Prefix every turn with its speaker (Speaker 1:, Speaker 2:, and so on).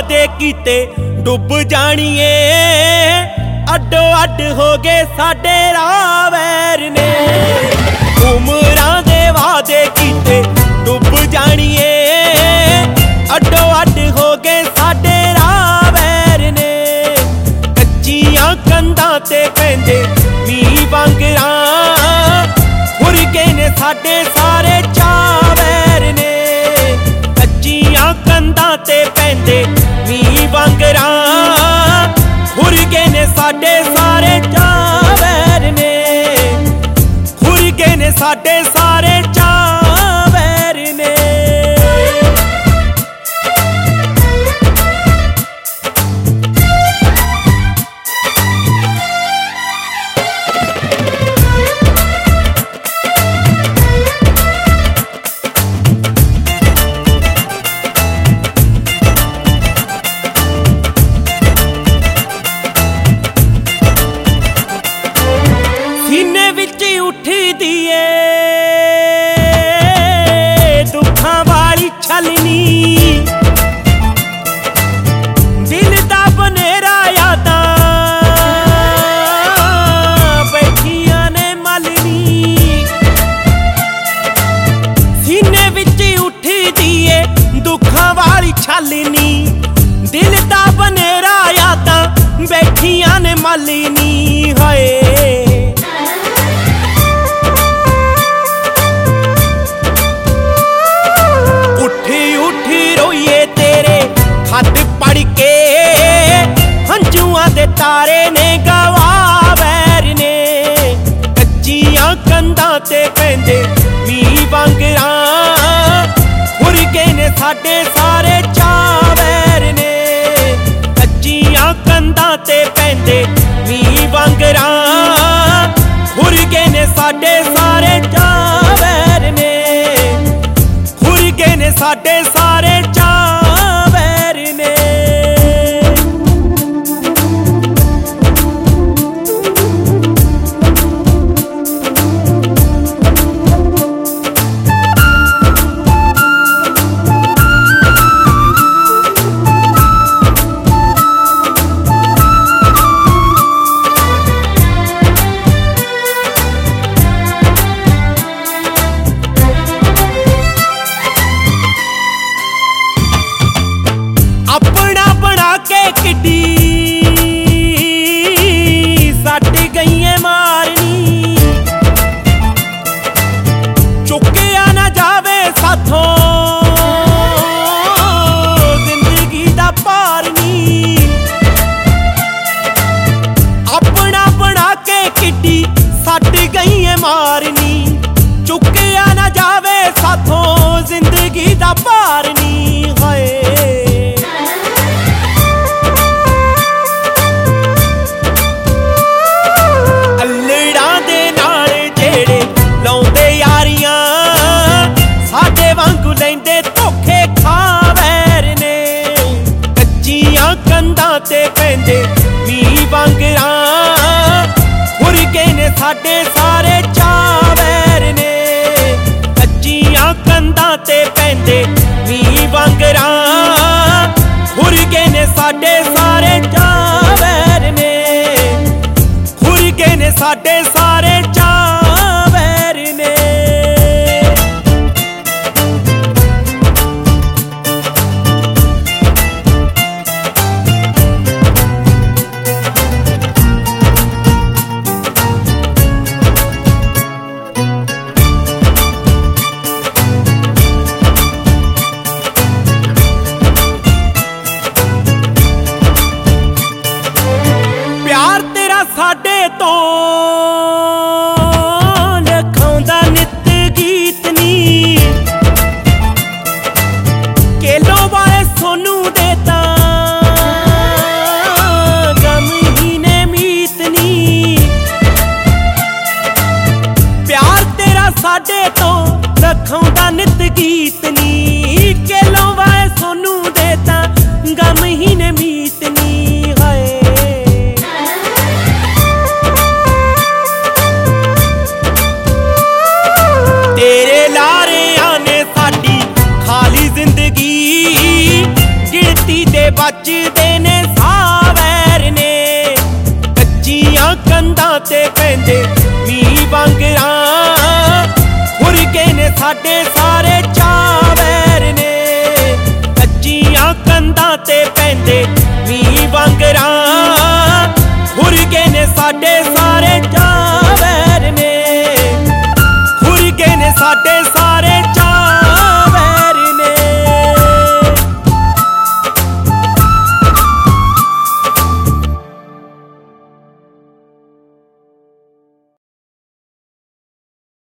Speaker 1: वादे कीते डुब जाणीए, अड्डो अड्ड हो गए साडे राह वैर ने। उमरां दे वादे कीते डुब जाणीए, अड्डो अड्ड हो गए साडे राह वैर ने। कच्चियां कंधां ते पैंदे मींह वांगरां, खुर गए ने साडे सारे चाह वैर ने। कच्चियां कंधां ते पैंदे मींह वांगरां, खुर गए ने साडे सारे चाह वैर ने। खुर गए ने साडे सारे चाह वैर ने। सीने विच उठी दिए दुखां वाली छलनी, दिल दा बनेरा यादां बैठियां ने मलनी। सीने विच उठी दिए दुखां वाली छलनी, दिल दा बनेरा यादां बैठियां ने मलनी। हाय खत पढ़ के हंजुआं दे तारे ने गवा वैर ने। कच्चियां कंधां ते पैंदे मींह वांगरां, खुर गए ने साडे सारे चाह वैर ने। कच्चियां कंधां ते पैंदे मींह वांगरां, खुर गए ने साडे सारे चाह वैर ने। खुर गए ने साडे सारे चाह वैर ने। अपना बना के किड्डी सट गई है मारनी, चुकिया ना जावे साथों जिंदगी दा पारनी। अपना बना के किड्डी सट गई है मारनी, चुकिया ना जावे साथों जिंदगी दा पारनी। हाय कंधां ते पैंदे मींह वांगरां, खुर गए ने साडे सारे चाह वैर ने। कच्चियां कंधां ते पैंदे मींह वांगरां, खुर गए ने साडे सारे चाह वैर ने। खुर गए ने साडे सारे चाह वैर ने। प्यार तेरा साडे तो लिखाउंदा नित गीत नी, केलों वाले सोनू दे तां गम ही ने मीत नी। प्यार तेरा साडे तो लिखाउंदा नित गीत नी, केलों वाले सोनू दे तां गम ही ने मीत नी। हाय साडे